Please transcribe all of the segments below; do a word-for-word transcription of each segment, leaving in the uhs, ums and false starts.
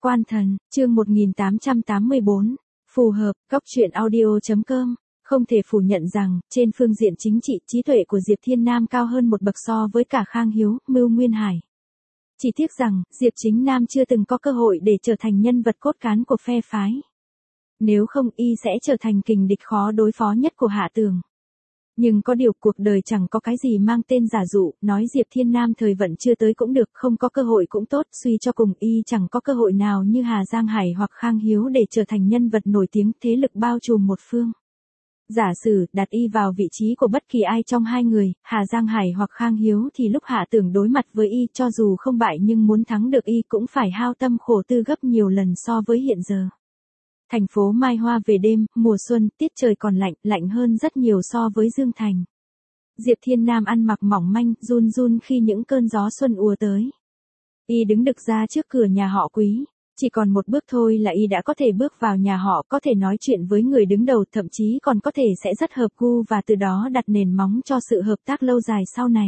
Quan thần, chương một nghìn tám trăm tám mươi tư, phù hợp, góc truyện audio chấm com. Không thể phủ nhận rằng, trên phương diện chính trị, trí tuệ của Diệp Thiên Nam cao hơn một bậc so với cả Khang Hiếu, Mưu Nguyên Hải. Chỉ tiếc rằng, Diệp Chính Nam chưa từng có cơ hội để trở thành nhân vật cốt cán của phe phái. Nếu không, y sẽ trở thành kình địch khó đối phó nhất của Hạ Tường. Nhưng có điều cuộc đời chẳng có cái gì mang tên giả dụ, nói Diệp Thiên Nam thời vận chưa tới cũng được, không có cơ hội cũng tốt, suy cho cùng y chẳng có cơ hội nào như Hà Giang Hải hoặc Khang Hiếu để trở thành nhân vật nổi tiếng, thế lực bao trùm một phương. Giả sử đặt y vào vị trí của bất kỳ ai trong hai người, Hà Giang Hải hoặc Khang Hiếu, thì lúc Hạ Tường đối mặt với y, cho dù không bại nhưng muốn thắng được y cũng phải hao tâm khổ tư gấp nhiều lần so với hiện giờ. Thành phố Mai Hoa về đêm, mùa xuân, tiết trời còn lạnh, lạnh hơn rất nhiều so với Dương Thành. Diệp Thiên Nam ăn mặc mỏng manh, run run khi những cơn gió xuân ùa tới. Y đứng đực ra trước cửa nhà họ Quý. Chỉ còn một bước thôi là y đã có thể bước vào nhà họ, có thể nói chuyện với người đứng đầu, thậm chí còn có thể sẽ rất hợp gu và từ đó đặt nền móng cho sự hợp tác lâu dài sau này.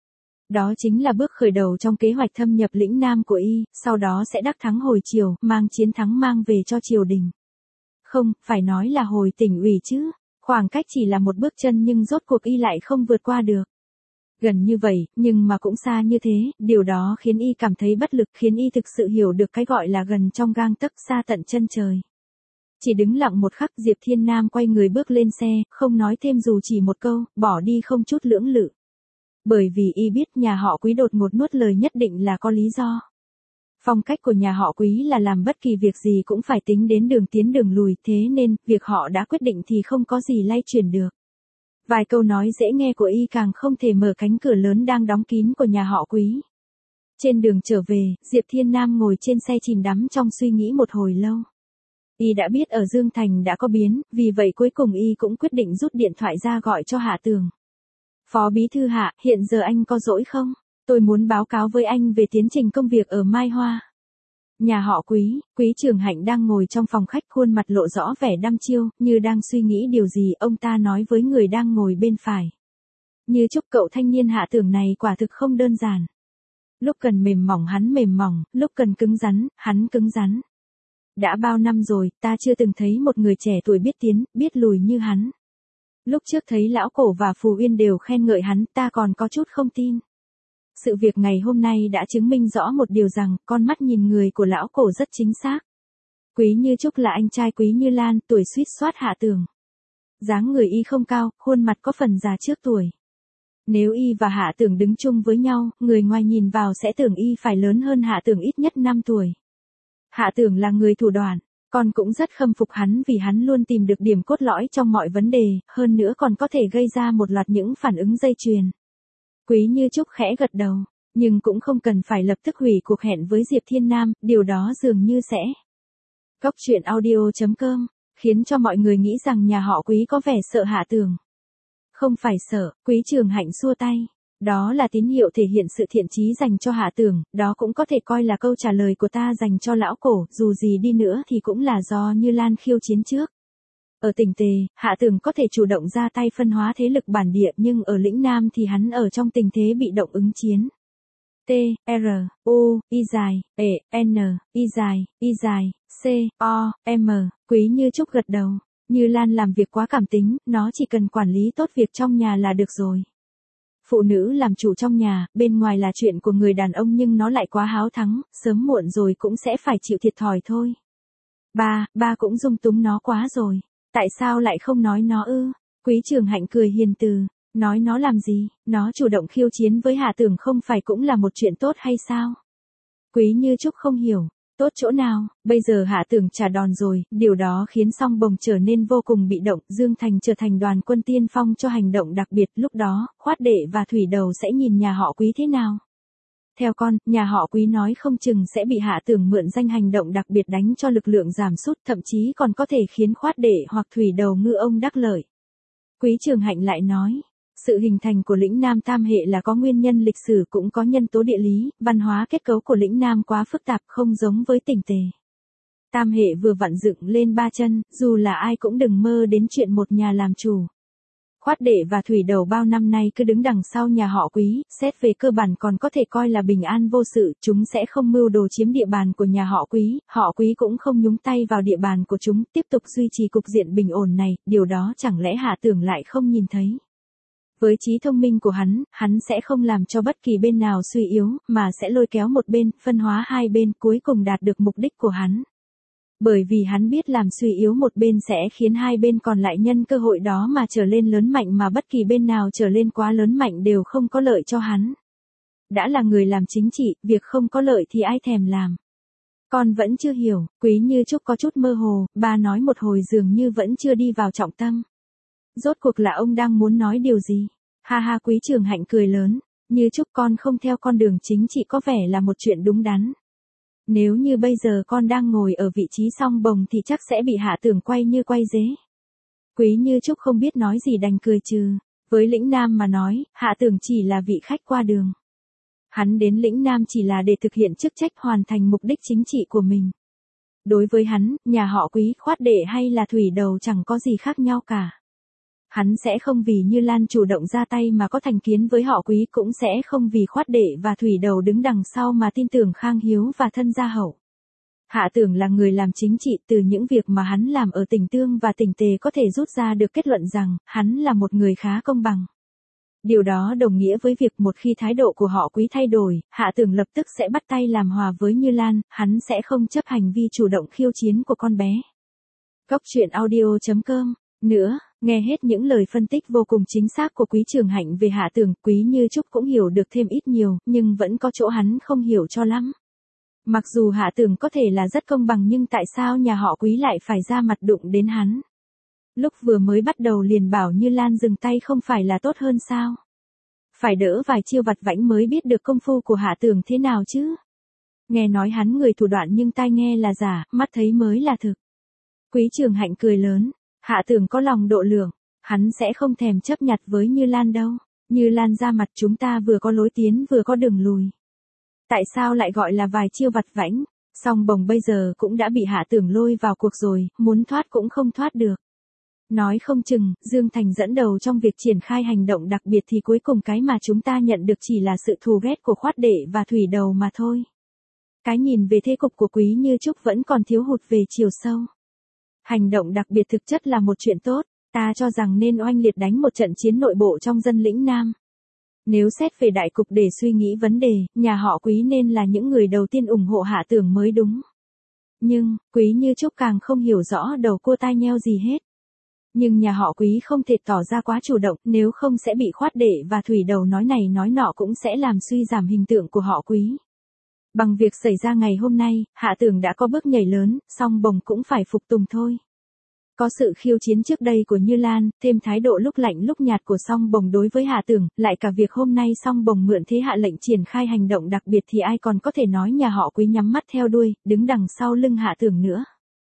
Đó chính là bước khởi đầu trong kế hoạch thâm nhập lĩnh Nam của y, sau đó sẽ đắc thắng hồi triều, mang chiến thắng mang về cho triều đình. Không, phải nói là hồi tỉnh ủy chứ, khoảng cách chỉ là một bước chân nhưng rốt cuộc y lại không vượt qua được. Gần như vậy, nhưng mà cũng xa như thế, điều đó khiến y cảm thấy bất lực, khiến y thực sự hiểu được cái gọi là gần trong gang tấc xa tận chân trời. Chỉ đứng lặng một khắc, Diệp Thiên Nam quay người bước lên xe, không nói thêm dù chỉ một câu, bỏ đi không chút lưỡng lự. Bởi vì y biết nhà họ Quý đột ngột nuốt lời nhất định là có lý do. Phong cách của nhà họ Quý là làm bất kỳ việc gì cũng phải tính đến đường tiến đường lùi, thế nên, việc họ đã quyết định thì không có gì lay chuyển được. Vài câu nói dễ nghe của y càng không thể mở cánh cửa lớn đang đóng kín của nhà họ Quý. Trên đường trở về, Diệp Thiên Nam ngồi trên xe chìm đắm trong suy nghĩ một hồi lâu. Y đã biết ở Dương Thành đã có biến, vì vậy cuối cùng y cũng quyết định rút điện thoại ra gọi cho Hạ Tường. Phó Bí Thư Hạ, hiện giờ anh có rỗi không? Tôi muốn báo cáo với anh về tiến trình công việc ở Mai Hoa. Nhà họ Quý, Quý Trường Hạnh đang ngồi trong phòng khách, khuôn mặt lộ rõ vẻ đăm chiêu, như đang suy nghĩ điều gì, ông ta nói với người đang ngồi bên phải. Như chúc cậu thanh niên Hạ Tường này quả thực không đơn giản. Lúc cần mềm mỏng hắn mềm mỏng, lúc cần cứng rắn, hắn cứng rắn. Đã bao năm rồi, ta chưa từng thấy một người trẻ tuổi biết tiến, biết lùi như hắn. Lúc trước thấy Lão Cổ và Phù Uyên đều khen ngợi hắn, ta còn có chút không tin. Sự việc ngày hôm nay đã chứng minh rõ một điều rằng, con mắt nhìn người của Lão Cổ rất chính xác. Quý Như Trúc là anh trai Quý Như Lan, tuổi suýt soát Hạ Tường. Dáng người y không cao, khuôn mặt có phần già trước tuổi. Nếu y và Hạ Tường đứng chung với nhau, người ngoài nhìn vào sẽ tưởng y phải lớn hơn Hạ Tường ít nhất năm tuổi. Hạ Tường là người thủ đoạn, con cũng rất khâm phục hắn vì hắn luôn tìm được điểm cốt lõi trong mọi vấn đề, hơn nữa còn có thể gây ra một loạt những phản ứng dây chuyền. Quý Như Trúc khẽ gật đầu, nhưng cũng không cần phải lập tức hủy cuộc hẹn với Diệp Thiên Nam, điều đó dường như sẽ. Góc truyện audio chấm com, khiến cho mọi người nghĩ rằng nhà họ Quý có vẻ sợ Hạ Tường. Không phải sợ, Quý Trường Hạnh xua tay. Đó là tín hiệu thể hiện sự thiện chí dành cho Hạ Tường, đó cũng có thể coi là câu trả lời của ta dành cho Lão Cổ, dù gì đi nữa thì cũng là do Như Lan khiêu chiến trước. Ở tỉnh Tề, Hạ Tường có thể chủ động ra tay phân hóa thế lực bản địa, nhưng ở lĩnh Nam thì hắn ở trong tình thế bị động ứng chiến. T, R, U, Y dài, E, N, Y dài, Y dài, C, O, M, Quý Như Trúc gật đầu. Như Lan làm việc quá cảm tính, nó chỉ cần quản lý tốt việc trong nhà là được rồi. Phụ nữ làm chủ trong nhà, bên ngoài là chuyện của người đàn ông nhưng nó lại quá háo thắng, sớm muộn rồi cũng sẽ phải chịu thiệt thòi thôi. Ba, ba cũng dung túng nó quá rồi. Tại sao lại không nói nó ư? Quý Trường Hạnh cười hiền từ. Nói nó làm gì? Nó chủ động khiêu chiến với Hạ Tường không phải cũng là một chuyện tốt hay sao? Quý Như Trúc không hiểu. Tốt chỗ nào? Bây giờ Hạ Tường trả đòn rồi, điều đó khiến Song Bồng trở nên vô cùng bị động, Dương Thành trở thành đoàn quân tiên phong cho hành động đặc biệt, lúc đó, Khoát Đệ và Thủy Đầu sẽ nhìn nhà họ Quý thế nào? Theo con, nhà họ Quý nói không chừng sẽ bị Hạ Tường mượn danh hành động đặc biệt đánh cho lực lượng giảm sút, thậm chí còn có thể khiến Khoát Đệ hoặc Thủy Đầu ngư ông đắc lợi. Quý Trường Hạnh lại nói, sự hình thành của lĩnh Nam Tam Hệ là có nguyên nhân lịch sử cũng có nhân tố địa lý, văn hóa kết cấu của lĩnh Nam quá phức tạp không giống với tỉnh Tề. Tam Hệ vừa vặn dựng lên ba chân, dù là ai cũng đừng mơ đến chuyện một nhà làm chủ. Khoát Đệ và Thủy Đầu bao năm nay cứ đứng đằng sau nhà họ Quý, xét về cơ bản còn có thể coi là bình an vô sự, chúng sẽ không mưu đồ chiếm địa bàn của nhà họ Quý, họ Quý cũng không nhúng tay vào địa bàn của chúng, tiếp tục duy trì cục diện bình ổn này, điều đó chẳng lẽ Hạ Tưởng lại không nhìn thấy. Với trí thông minh của hắn, hắn sẽ không làm cho bất kỳ bên nào suy yếu, mà sẽ lôi kéo một bên, phân hóa hai bên, cuối cùng đạt được mục đích của hắn. Bởi vì hắn biết làm suy yếu một bên sẽ khiến hai bên còn lại nhân cơ hội đó mà trở lên lớn mạnh, mà bất kỳ bên nào trở lên quá lớn mạnh đều không có lợi cho hắn. Đã là người làm chính trị, việc không có lợi thì ai thèm làm. Con vẫn chưa hiểu, Quý Như Trúc có chút mơ hồ, bà nói một hồi dường như vẫn chưa đi vào trọng tâm. Rốt cuộc là ông đang muốn nói điều gì? Ha ha, Quý Trường Hạnh cười lớn, Như Trúc con không theo con đường chính trị có vẻ là một chuyện đúng đắn. Nếu như bây giờ con đang ngồi ở vị trí song bồng thì chắc sẽ bị Hạ Tưởng quay như quay dế. Quý Như Trúc không biết nói gì đành cười trừ. Với Lĩnh Nam mà nói, Hạ Tưởng chỉ là vị khách qua đường. Hắn đến Lĩnh Nam chỉ là để thực hiện chức trách, hoàn thành mục đích chính trị của mình. Đối với hắn, nhà họ Quý, Khoát Đệ hay là Thủy Đầu chẳng có gì khác nhau cả. Hắn sẽ không vì Như Lan chủ động ra tay mà có thành kiến với họ Quý, cũng sẽ không vì Khoát Đệ và Thủy Đầu đứng đằng sau mà tin tưởng Khang Hiếu và thân gia hậu. Hạ Tưởng là người làm chính trị, từ những việc mà hắn làm ở Tỉnh Tương và Tỉnh Tề có thể rút ra được kết luận rằng, hắn là một người khá công bằng. Điều đó đồng nghĩa với việc một khi thái độ của họ Quý thay đổi, Hạ Tưởng lập tức sẽ bắt tay làm hòa với Như Lan, hắn sẽ không chấp hành vi chủ động khiêu chiến của con bé. Góc truyện audio chấm com. Nữa, nghe hết những lời phân tích vô cùng chính xác của Quý Trường Hạnh về Hạ Tưởng, Quý Như Trúc cũng hiểu được thêm ít nhiều, nhưng vẫn có chỗ hắn không hiểu cho lắm. Mặc dù Hạ Tưởng có thể là rất công bằng, nhưng tại sao nhà họ Quý lại phải ra mặt đụng đến hắn? Lúc vừa mới bắt đầu liền bảo Như Lan dừng tay không phải là tốt hơn sao? Phải đỡ vài chiêu vặt vãnh mới biết được công phu của Hạ Tưởng thế nào chứ? Nghe nói hắn người thủ đoạn nhưng tai nghe là giả, mắt thấy mới là thực. Quý Trường Hạnh cười lớn. Hạ Tưởng có lòng độ lượng, hắn sẽ không thèm chấp nhặt với Như Lan đâu. Như Lan ra mặt chúng ta vừa có lối tiến vừa có đường lùi. Tại sao lại gọi là vài chiêu vặt vãnh? Song bồng bây giờ cũng đã bị Hạ Tưởng lôi vào cuộc rồi, muốn thoát cũng không thoát được. Nói không chừng, Dương Thành dẫn đầu trong việc triển khai hành động đặc biệt thì cuối cùng cái mà chúng ta nhận được chỉ là sự thù ghét của Khoát Đệ và Thủy Đầu mà thôi. Cái nhìn về thế cục của Quý Như Trúc vẫn còn thiếu hụt về chiều sâu. Hành động đặc biệt thực chất là một chuyện tốt, ta cho rằng nên oanh liệt đánh một trận chiến nội bộ trong dân Lĩnh Nam. Nếu xét về đại cục để suy nghĩ vấn đề, nhà họ Quý nên là những người đầu tiên ủng hộ Hạ Tưởng mới đúng. Nhưng, Quý Như Trúc càng không hiểu rõ đầu cua tai nheo gì hết. Nhưng nhà họ Quý không thể tỏ ra quá chủ động, nếu không sẽ bị Khoát Đệ và Thủy Đầu nói này nói nọ, cũng sẽ làm suy giảm hình tượng của họ Quý. Bằng việc xảy ra ngày hôm nay, Hạ Tưởng đã có bước nhảy lớn, song bồng cũng phải phục tùng thôi. Có sự khiêu chiến trước đây của Như Lan, thêm thái độ lúc lạnh lúc nhạt của song bồng đối với Hạ Tưởng, lại cả việc hôm nay song bồng mượn thế hạ lệnh triển khai hành động đặc biệt thì ai còn có thể nói nhà họ Quý nhắm mắt theo đuôi, đứng đằng sau lưng Hạ Tưởng nữa.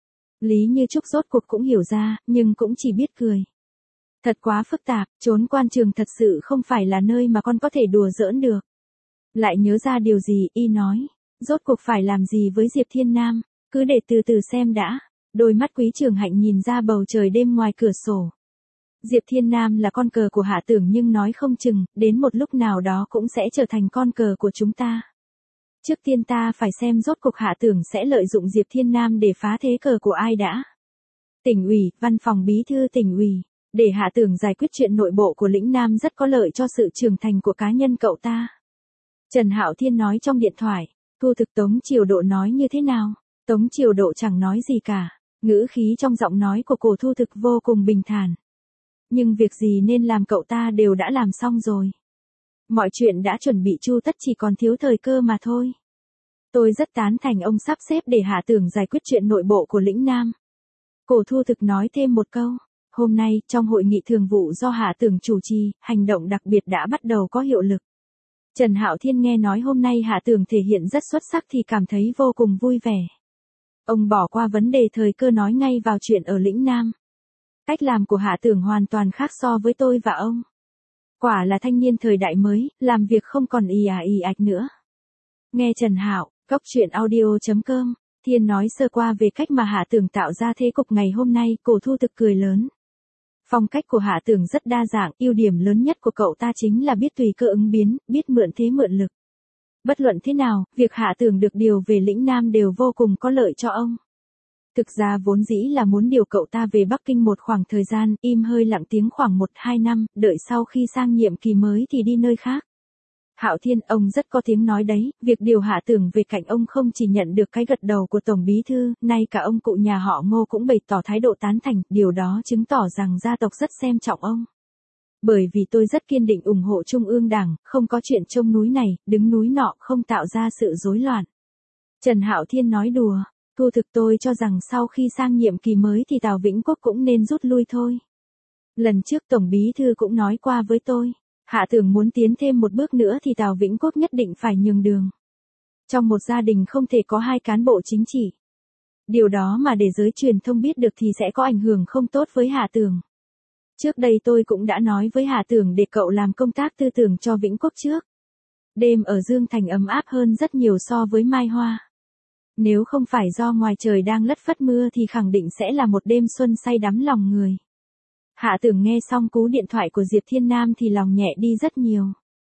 Lý Như Trúc rốt cuộc cũng hiểu ra, nhưng cũng chỉ biết cười. Thật quá phức tạp, trốn quan trường thật sự không phải là nơi mà con có thể đùa giỡn được. Lại nhớ ra điều gì, y nói. Rốt cuộc phải làm gì với Diệp Thiên Nam, cứ để từ từ xem đã. Đôi mắt Quý Trường Hạnh nhìn ra bầu trời đêm ngoài cửa sổ. Diệp Thiên Nam là con cờ của Hạ Tưởng, nhưng nói không chừng, đến một lúc nào đó cũng sẽ trở thành con cờ của chúng ta. Trước tiên ta phải xem rốt cuộc Hạ Tưởng sẽ lợi dụng Diệp Thiên Nam để phá thế cờ của ai đã. Tỉnh ủy, văn phòng bí thư tỉnh ủy, để Hạ Tưởng giải quyết chuyện nội bộ của Lĩnh Nam rất có lợi cho sự trưởng thành của cá nhân cậu ta. Trần Hạo Thiên nói trong điện thoại. Thu Thực Tống Triều Độ nói như thế nào? Tống Triều Độ chẳng nói gì cả. Ngữ khí trong giọng nói của Cổ Thu Thực vô cùng bình thản. Nhưng việc gì nên làm cậu ta đều đã làm xong rồi. Mọi chuyện đã chuẩn bị chu tất, chỉ còn thiếu thời cơ mà thôi. Tôi rất tán thành ông sắp xếp để Hạ Tưởng giải quyết chuyện nội bộ của Lĩnh Nam. Cổ Thu Thực nói thêm một câu. Hôm nay, trong hội nghị thường vụ do Hạ Tưởng chủ trì, hành động đặc biệt đã bắt đầu có hiệu lực. Trần Hạo Thiên nghe nói hôm nay Hạ Tưởng thể hiện rất xuất sắc thì cảm thấy vô cùng vui vẻ. Ông bỏ qua vấn đề thời cơ nói ngay vào chuyện ở Lĩnh Nam. Cách làm của Hạ Tưởng hoàn toàn khác so với tôi và ông. Quả là thanh niên thời đại mới, làm việc không còn ì à ì ạch nữa. Nghe Trần Hạo, góc truyện audio chấm com, Thiên nói sơ qua về cách mà Hạ Tưởng tạo ra thế cục ngày hôm nay, Cổ Thu Thực cười lớn. Phong cách của Hạ Tường rất đa dạng, ưu điểm lớn nhất của cậu ta chính là biết tùy cơ ứng biến, biết mượn thế mượn lực. Bất luận thế nào, việc Hạ Tường được điều về lĩnh Nam đều vô cùng có lợi cho ông. Thực ra vốn dĩ là muốn điều cậu ta về Bắc Kinh một khoảng thời gian, im hơi lặng tiếng khoảng một hai năm, đợi sau khi sang nhiệm kỳ mới thì đi nơi khác. Hạo Thiên, ông rất có tiếng nói đấy, việc điều Hạ Tường về cạnh ông không chỉ nhận được cái gật đầu của Tổng Bí Thư, nay cả ông cụ nhà họ Ngô cũng bày tỏ thái độ tán thành, điều đó chứng tỏ rằng gia tộc rất xem trọng ông. Bởi vì tôi rất kiên định ủng hộ Trung ương Đảng, không có chuyện trông núi này, đứng núi nọ, không tạo ra sự rối loạn. Trần Hạo Thiên nói đùa, thu thực tôi cho rằng sau khi sang nhiệm kỳ mới thì Tào Vĩnh Quốc cũng nên rút lui thôi. Lần trước Tổng Bí Thư cũng nói qua với tôi. Hạ Tường muốn tiến thêm một bước nữa thì Tào Vĩnh Quốc nhất định phải nhường đường. Trong một gia đình không thể có hai cán bộ chính trị. Điều đó mà để giới truyền thông biết được thì sẽ có ảnh hưởng không tốt với Hạ Tường. Trước đây tôi cũng đã nói với Hạ Tường để cậu làm công tác tư tưởng cho Vĩnh Quốc trước. Đêm ở Dương Thành ấm áp hơn rất nhiều so với Mai Hoa. Nếu không phải do ngoài trời đang lất phất mưa thì khẳng định sẽ là một đêm xuân say đắm lòng người. Hạ Tường nghe xong cú điện thoại của Diệp Thiên Nam thì lòng nhẹ đi rất nhiều.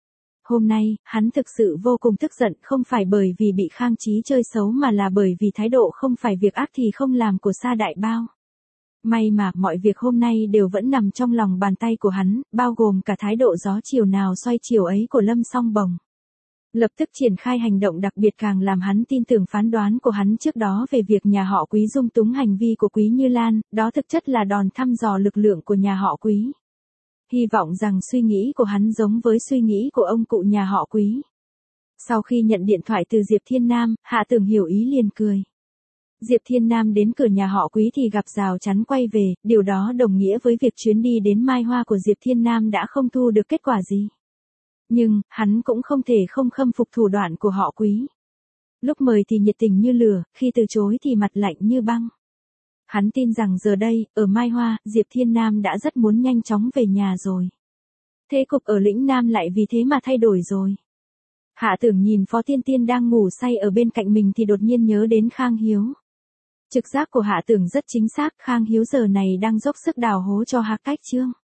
Hôm nay, hắn thực sự vô cùng tức giận, không phải bởi vì bị Khang Chí chơi xấu mà là bởi vì thái độ không phải việc ác thì không làm của Sa Đại Bao. May mà mọi việc hôm nay đều vẫn nằm trong lòng bàn tay của hắn, bao gồm cả thái độ gió chiều nào xoay chiều ấy của Lâm Song Bồng. Lập tức triển khai hành động đặc biệt càng làm hắn tin tưởng phán đoán của hắn trước đó về việc nhà họ Quý dung túng hành vi của Quý Như Lan, đó thực chất là đòn thăm dò lực lượng của nhà họ Quý. Hy vọng rằng suy nghĩ của hắn giống với suy nghĩ của ông cụ nhà họ Quý. Sau khi nhận điện thoại từ Diệp Thiên Nam, Hạ Tường hiểu ý liền cười. Diệp Thiên Nam đến cửa nhà họ Quý thì gặp rào chắn quay về, điều đó đồng nghĩa với việc chuyến đi đến Mai Hoa của Diệp Thiên Nam đã không thu được kết quả gì. Nhưng, hắn cũng không thể không khâm phục thủ đoạn của họ Quý. Lúc mời thì nhiệt tình như lửa, khi từ chối thì mặt lạnh như băng. Hắn tin rằng giờ đây, ở Mai Hoa, Diệp Thiên Nam đã rất muốn nhanh chóng về nhà rồi. Thế cục ở lĩnh Nam lại vì thế mà thay đổi rồi. Hạ Tưởng nhìn Phó Tiên Tiên đang ngủ say ở bên cạnh mình thì đột nhiên nhớ đến Khang Hiếu. Trực giác của Hạ Tưởng rất chính xác, Khang Hiếu giờ này đang dốc sức đào hố cho Hạc Cách Trương.